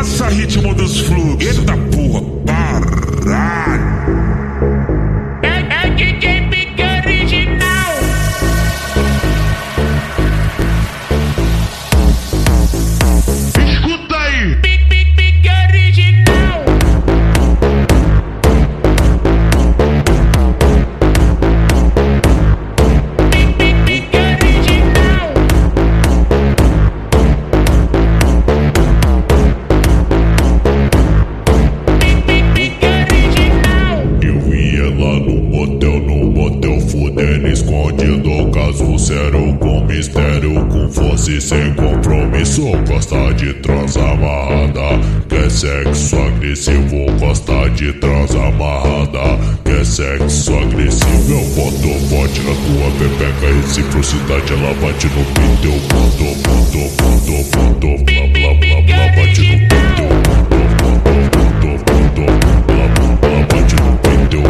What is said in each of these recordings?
Amassa ritmo dos fluxos. Eita porra, caralho. É DJ Pique original. Escuta aí. Pique original. Pique original. Pique original. Eu ia lá no motel fudendo escondido. Caso zero com mistério, com força e sem compromisso. Gosta de trans amarrada, quer sexo agressivo. Gosta de trans amarrada, quer sexo agressivo. Eu boto forte na tua pepeca, reciprocidade ela bate no peito. Eu boto, blá blá blá blá, bate no peito. Blá blá blá, bate no peito.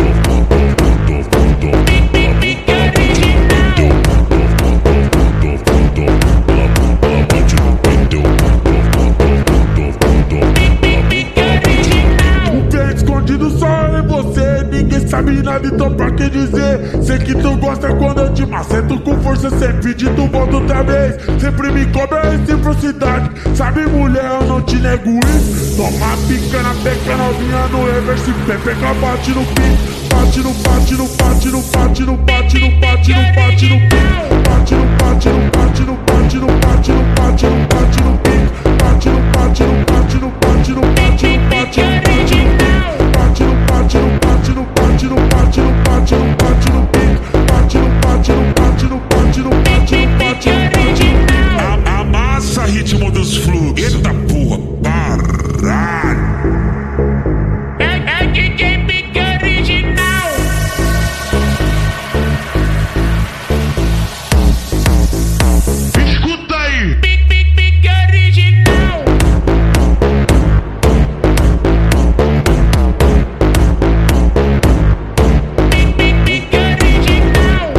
O que é escondido só é você. Ninguém sabe nada, então pra que dizer? Sei que tu gosta quando eu te macento com força. Sem pedir tu volta outra vez. Sempre me cobra a reciprocidade. Sabe mulher, eu não te nego isso. Toma pica na peca novinha no reverse. Pepeca bate no pico. Bate no bate no bate no bate no bate no bate no bate no pico. Bate no bate no bate no bate no bate no bate no bate no pico. Bate no bate no bate no bate no bate no bate no bate no pico. Bate no bate no bate no bate no bate no bate no bate no pico. Bate no bate no bate no bate no bate no bate no bate no pico. Amassa ritmo dos fluxos. Eita porra, caralho. É DJ Pique original. Escuta aí. Pique original. Pique original.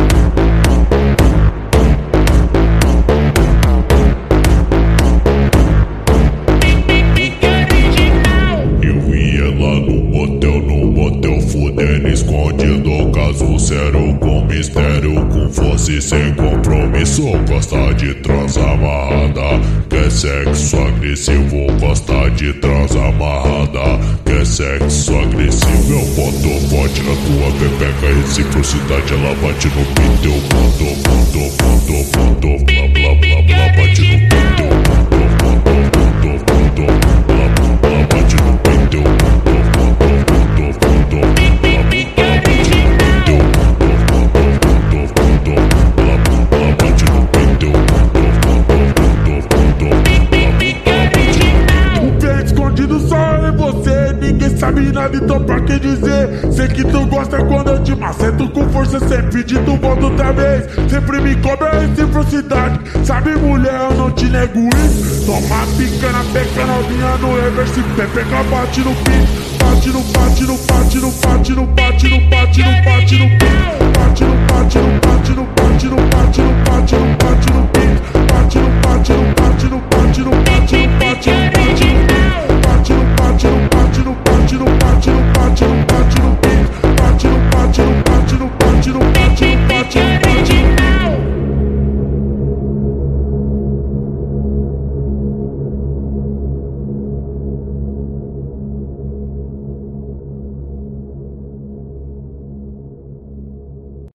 Pique original. Eu ia lá no motel fudendo escondido. Caso zero com mistério, com força e sem compromisso. Gosta de trans amarrada, quer sexo agressivo. Gosta de trans amarrada, quer sexo agressivo. Eu boto forte na tua pepeca, reciprocidade ela bate no peito. Eu boto, blá blá blá blá, bate no peito. Blá blá blá, bate no peito. O que é escondido só é você. Ninguém sabe nada, então pra que dizer? Sei que tu gosta quando eu te macento com força. Sem pedir tu volta outra vez. Sempre me cobra a reciprocidade. Sabe mulher, eu não te nego isso. Toma pica na peca novinha no reverse. Pepeca bate no pico. Bate no bate no bate no bate no bate no bate no bate no pico. Bate no bate no bate no bate no bate no bate no bate no pico. Bate no bate no bate no bate no bate no